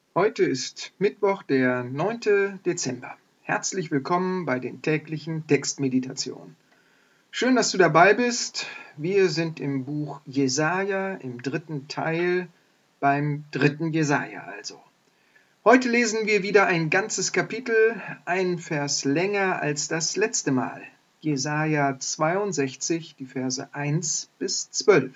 Heute ist Mittwoch, der 9. Dezember. Herzlich willkommen bei den täglichen Textmeditationen. Schön, dass du dabei bist. Wir sind im Buch Jesaja, im 3. Teil, beim 3. Jesaja also. Heute lesen wir wieder ein ganzes Kapitel, einen Vers länger als das letzte Mal. Jesaja 62, die Verse 1 bis 12.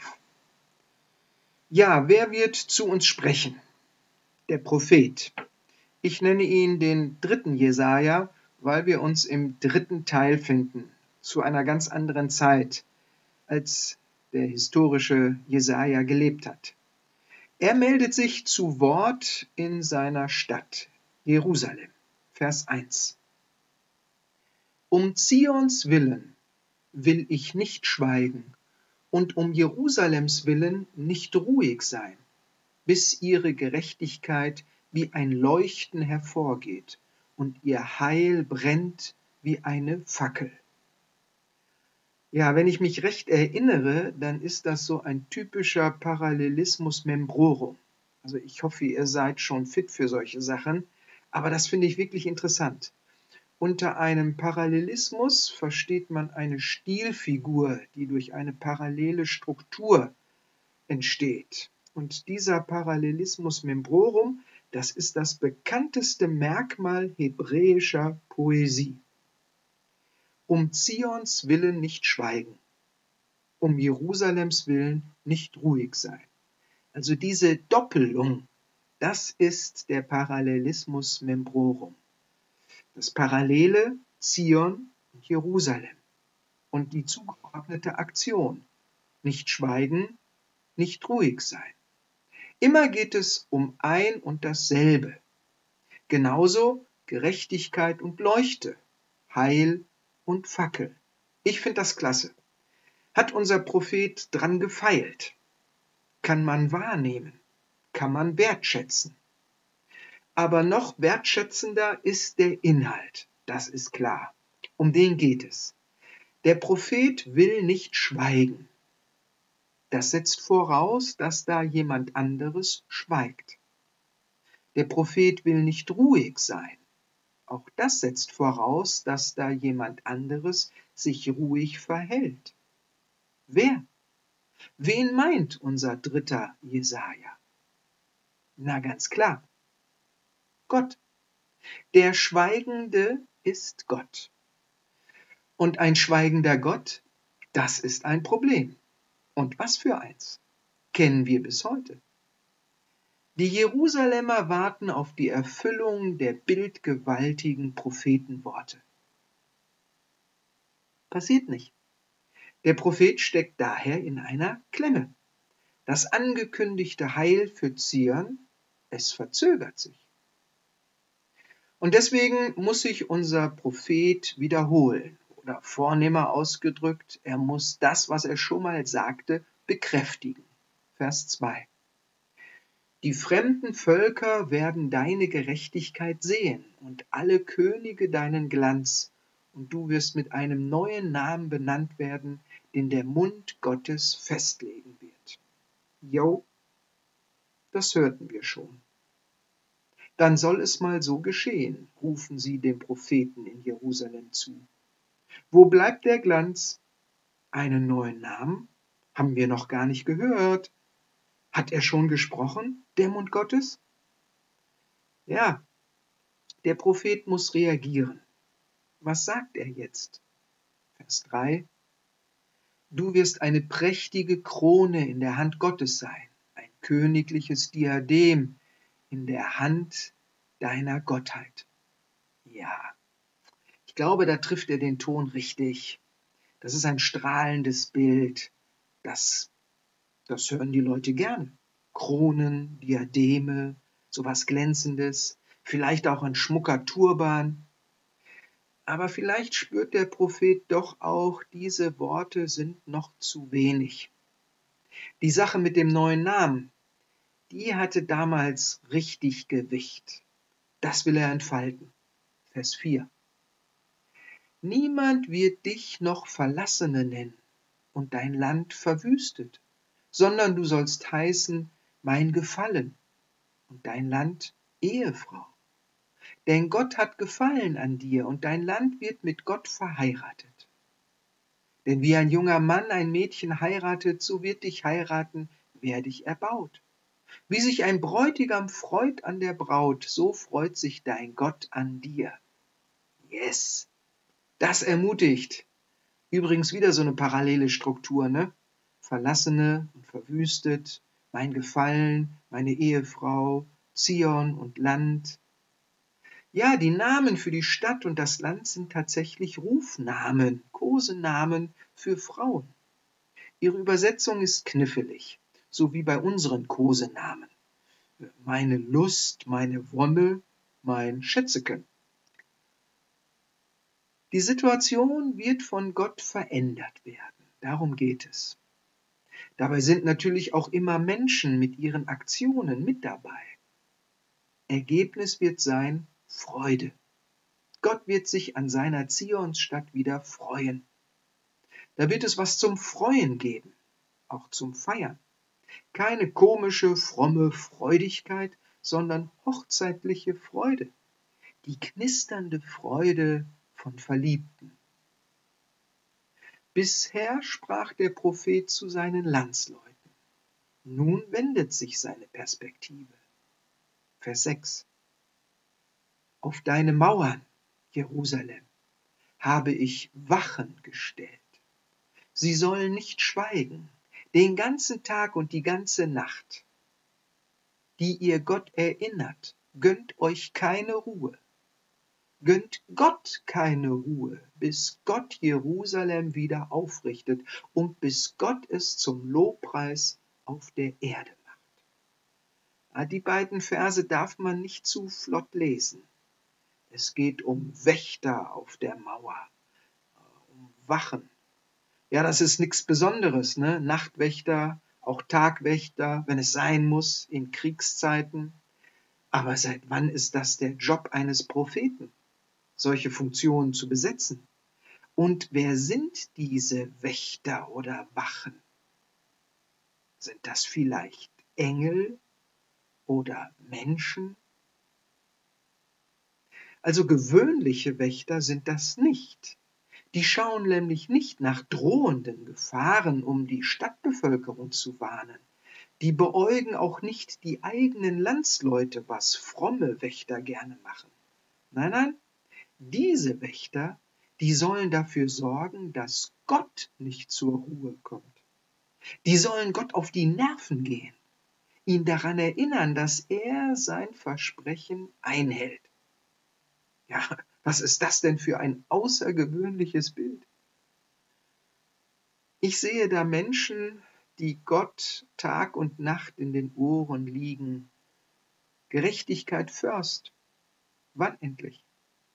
Ja, wer wird zu uns sprechen? Der Prophet. Ich nenne ihn den 3. Jesaja, weil wir uns im 3. Teil finden, zu einer ganz anderen Zeit, als der historische Jesaja gelebt hat. Er meldet sich zu Wort in seiner Stadt, Jerusalem. Vers 1. Um Zions willen will ich nicht schweigen und um Jerusalems willen nicht ruhig sein, bis ihre Gerechtigkeit wie ein Leuchten hervorgeht und ihr Heil brennt wie eine Fackel. Ja, wenn ich mich recht erinnere, dann ist das so ein typischer Parallelismus membrorum. Also ich hoffe, ihr seid schon fit für solche Sachen, aber das finde ich wirklich interessant. Unter einem Parallelismus versteht man eine Stilfigur, die durch eine parallele Struktur entsteht. Und dieser Parallelismus membrorum, das ist das bekannteste Merkmal hebräischer Poesie. Um Zions willen nicht schweigen, um Jerusalems willen nicht ruhig sein. Also diese Doppelung, das ist der Parallelismus membrorum. Das parallele Zion und Jerusalem und die zugeordnete Aktion. Nicht schweigen, nicht ruhig sein. Immer geht es um ein und dasselbe. Genauso Gerechtigkeit und Leuchte, Heil und Fackel. Ich finde das klasse. Hat unser Prophet dran gefeilt? Kann man wahrnehmen? Kann man wertschätzen? Aber noch wertschätzender ist der Inhalt, das ist klar. Um den geht es. Der Prophet will nicht schweigen. Das setzt voraus, dass da jemand anderes schweigt. Der Prophet will nicht ruhig sein. Auch das setzt voraus, dass da jemand anderes sich ruhig verhält. Wer? Wen meint unser 3. Jesaja? Na ganz klar, Gott. Der Schweigende ist Gott. Und ein schweigender Gott, das ist ein Problem. Und was für eins? Kennen wir bis heute. Die Jerusalemer warten auf die Erfüllung der bildgewaltigen Prophetenworte. Passiert nicht. Der Prophet steckt daher in einer Klemme. Das angekündigte Heil für Zion, es verzögert sich. Und deswegen muss sich unser Prophet wiederholen. Oder vornehmer ausgedrückt, er muss das, was er schon mal sagte, bekräftigen. Vers 2. Die fremden Völker werden deine Gerechtigkeit sehen und alle Könige deinen Glanz, und du wirst mit einem neuen Namen benannt werden, den der Mund Gottes festlegen wird. Jo, das hörten wir schon. Dann soll es mal so geschehen, rufen sie dem Propheten in Jerusalem zu. Wo bleibt der Glanz? Einen neuen Namen? Haben wir noch gar nicht gehört. Hat er schon gesprochen, der Mund Gottes? Ja, der Prophet muss reagieren. Was sagt er jetzt? Vers 3. Du wirst eine prächtige Krone in der Hand Gottes sein, ein königliches Diadem in der Hand deiner Gottheit. Ja, ich glaube, da trifft er den Ton richtig. Das ist ein strahlendes Bild. Das hören die Leute gerne. Kronen, Diademe, sowas Glänzendes, vielleicht auch ein schmucker Turban. Aber vielleicht spürt der Prophet doch auch, diese Worte sind noch zu wenig. Die Sache mit dem neuen Namen, die hatte damals richtig Gewicht. Das will er entfalten. Vers 4. Niemand wird dich noch Verlassene nennen und dein Land verwüstet, sondern du sollst heißen, mein Gefallen, und dein Land, Ehefrau. Denn Gott hat Gefallen an dir und dein Land wird mit Gott verheiratet. Denn wie ein junger Mann ein Mädchen heiratet, so wird dich heiraten, wer dich erbaut. Wie sich ein Bräutigam freut an der Braut, so freut sich dein Gott an dir. Yes, das ermutigt. Übrigens wieder so eine parallele Struktur, ne? Verlassene und verwüstet, mein Gefallen, meine Ehefrau, Zion und Land. Ja, die Namen für die Stadt und das Land sind tatsächlich Rufnamen, Kosenamen für Frauen. Ihre Übersetzung ist knifflig, so wie bei unseren Kosenamen. Meine Lust, meine Wonne, mein Schätzeken. Die Situation wird von Gott verändert werden. Darum geht es. Dabei sind natürlich auch immer Menschen mit ihren Aktionen mit dabei. Ergebnis wird sein Freude. Gott wird sich an seiner Zionsstadt wieder freuen. Da wird es was zum Freuen geben, auch zum Feiern. Keine komische, fromme Freudigkeit, sondern hochzeitliche Freude. Die knisternde Freude von Verliebten. Bisher sprach der Prophet zu seinen Landsleuten. Nun wendet sich seine Perspektive. Vers 6. Auf deine Mauern, Jerusalem, habe ich Wachen gestellt. Sie sollen nicht schweigen, den ganzen Tag und die ganze Nacht. Die ihr Gott erinnert, gönnt euch keine Ruhe. Gönnt Gott keine Ruhe, bis Gott Jerusalem wieder aufrichtet und bis Gott es zum Lobpreis auf der Erde macht. Die beiden Verse darf man nicht zu flott lesen. Es geht um Wächter auf der Mauer, um Wachen. Ja, das ist nichts Besonderes, ne? Nachtwächter, auch Tagwächter, wenn es sein muss, in Kriegszeiten. Aber seit wann ist das der Job eines Propheten, solche Funktionen zu besetzen? Und wer sind diese Wächter oder Wachen? Sind das vielleicht Engel oder Menschen? Also gewöhnliche Wächter sind das nicht. Die schauen nämlich nicht nach drohenden Gefahren, um die Stadtbevölkerung zu warnen. Die beäugen auch nicht die eigenen Landsleute, was fromme Wächter gerne machen. Nein, nein, diese Wächter, die sollen dafür sorgen, dass Gott nicht zur Ruhe kommt. Die sollen Gott auf die Nerven gehen, ihn daran erinnern, dass er sein Versprechen einhält. Ja, was ist das denn für ein außergewöhnliches Bild? Ich sehe da Menschen, die Gott Tag und Nacht in den Ohren liegen. Gerechtigkeit first. Wann endlich?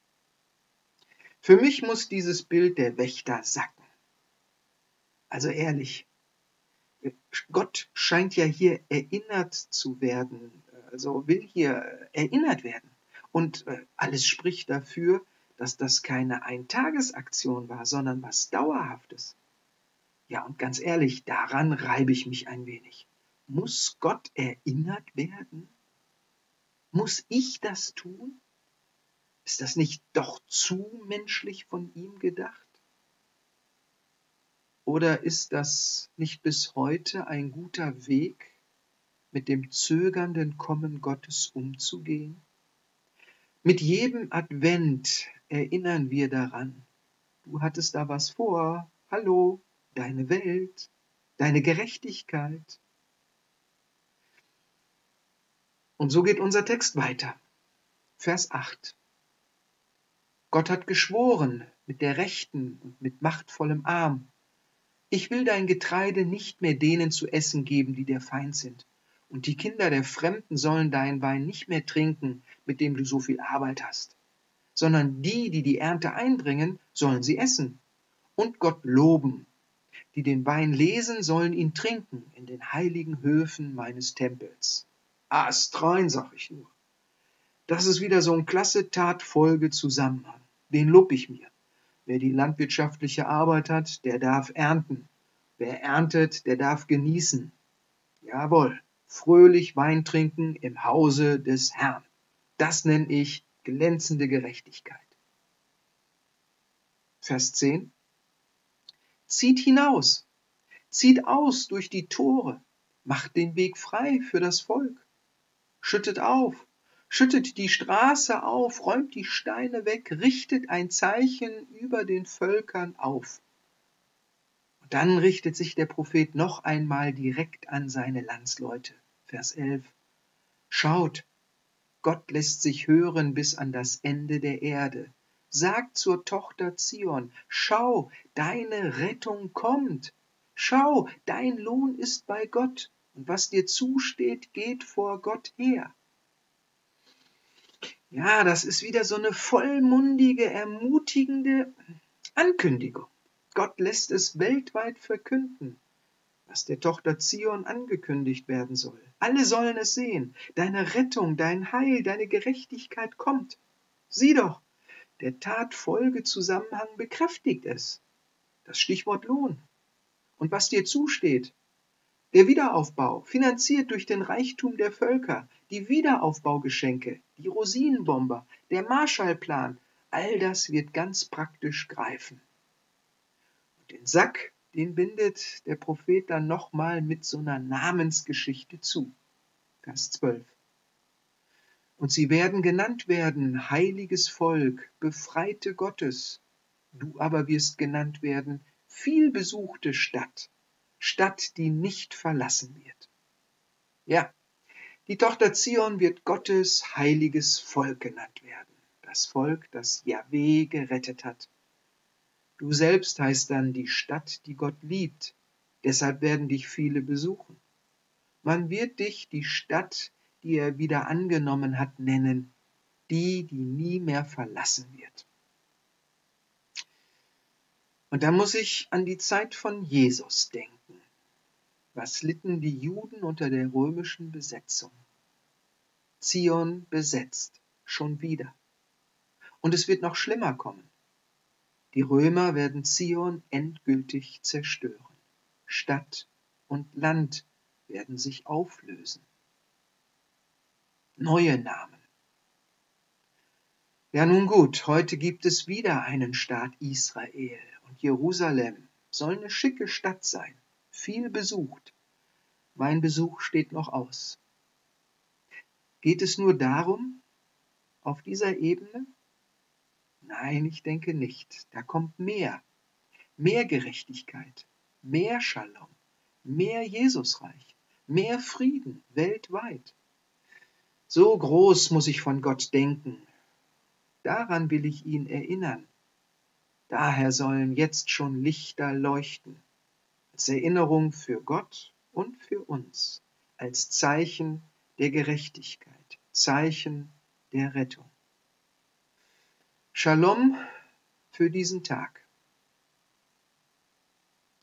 Für mich muss dieses Bild der Wächter sacken. Also ehrlich, Gott scheint ja hier erinnert zu werden, also will hier erinnert werden. Und alles spricht dafür, dass das keine Eintagesaktion war, sondern was Dauerhaftes. Ja, und ganz ehrlich, daran reibe ich mich ein wenig. Muss Gott erinnert werden? Muss ich das tun? Ist das nicht doch zu menschlich von ihm gedacht? Oder ist das nicht bis heute ein guter Weg, mit dem zögernden Kommen Gottes umzugehen? Mit jedem Advent erinnern wir daran, du hattest da was vor, hallo, deine Welt, deine Gerechtigkeit. Und so geht unser Text weiter. Vers 8. Gott hat geschworen mit der rechten und mit machtvollem Arm. Ich will dein Getreide nicht mehr denen zu essen geben, die der Feind sind. Und die Kinder der Fremden sollen dein Wein nicht mehr trinken, mit dem du so viel Arbeit hast. Sondern die, die die Ernte einbringen, sollen sie essen und Gott loben. Die den Wein lesen, sollen ihn trinken in den heiligen Höfen meines Tempels. Astrein, sag ich nur. Das ist wieder so ein klasse Tat-Folge-Zusammenhang. Den lob ich mir. Wer die landwirtschaftliche Arbeit hat, der darf ernten. Wer erntet, der darf genießen. Jawohl, fröhlich Wein trinken im Hause des Herrn. Das nenne ich glänzende Gerechtigkeit. Vers 10. Zieht hinaus, zieht aus durch die Tore, macht den Weg frei für das Volk. Schüttet auf, schüttet die Straße auf, räumt die Steine weg, richtet ein Zeichen über den Völkern auf. Und dann richtet sich der Prophet noch einmal direkt an seine Landsleute. Vers 11. Schaut, Gott lässt sich hören bis an das Ende der Erde. Sagt zur Tochter Zion, schau, deine Rettung kommt. Schau, dein Lohn ist bei Gott, und was dir zusteht, geht vor Gott her. Ja, das ist wieder so eine vollmundige, ermutigende Ankündigung. Gott lässt es weltweit verkünden, was der Tochter Zion angekündigt werden soll. Alle sollen es sehen. Deine Rettung, dein Heil, deine Gerechtigkeit kommt. Sieh doch, der Tat-Folge-Zusammenhang bekräftigt es. Das Stichwort Lohn. Und was dir zusteht, der Wiederaufbau, finanziert durch den Reichtum der Völker, die Wiederaufbaugeschenke, die Rosinenbomber, der Marshallplan, all das wird ganz praktisch greifen. Und den Sack, den bindet der Prophet dann nochmal mit so einer Namensgeschichte zu. Vers 12. Und sie werden genannt werden, heiliges Volk, Befreite Gottes. Du aber wirst genannt werden, vielbesuchte Stadt, Stadt, die nicht verlassen wird. Ja, die Tochter Zion wird Gottes heiliges Volk genannt werden. Das Volk, das Jahweh gerettet hat. Du selbst heißt dann die Stadt, die Gott liebt. Deshalb werden dich viele besuchen. Man wird dich die Stadt, die er wieder angenommen hat, nennen, die nie mehr verlassen wird. Und da muss ich an die Zeit von Jesus denken. Was litten die Juden unter der römischen Besetzung? Zion besetzt, schon wieder. Und es wird noch schlimmer kommen. Die Römer werden Zion endgültig zerstören. Stadt und Land werden sich auflösen. Neue Namen. Ja, nun gut, heute gibt es wieder einen Staat Israel und Jerusalem soll eine schicke Stadt sein, viel besucht. Mein Besuch steht noch aus. Geht es nur darum, auf dieser Ebene? Nein, ich denke nicht. Da kommt mehr. Mehr Gerechtigkeit, mehr Shalom, mehr Jesusreich, mehr Frieden weltweit. So groß muss ich von Gott denken. Daran will ich ihn erinnern. Daher sollen jetzt schon Lichter leuchten, als Erinnerung für Gott und für uns, als Zeichen der Gerechtigkeit, Zeichen der Rettung. Shalom für diesen Tag.